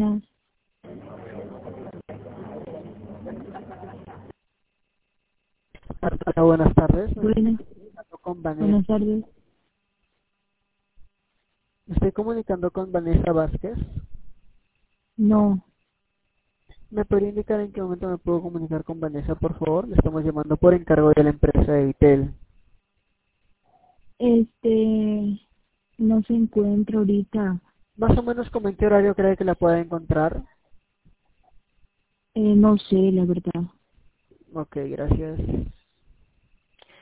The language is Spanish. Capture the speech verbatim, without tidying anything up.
buenas. Hola, buenas tardes. Me estoy Buenas, comunicando con Vanessa. buenas tardes. Me estoy comunicando con Vanessa Vázquez. No, ¿Me podría indicar en qué momento me puedo comunicar con Vanessa, por favor? Le estamos llamando por encargo de la empresa de Vitel. este, no se encuentra ahorita. Más o menos, ¿como en qué horario cree que la pueda encontrar? Eh, no sé, la verdad. Ok, gracias.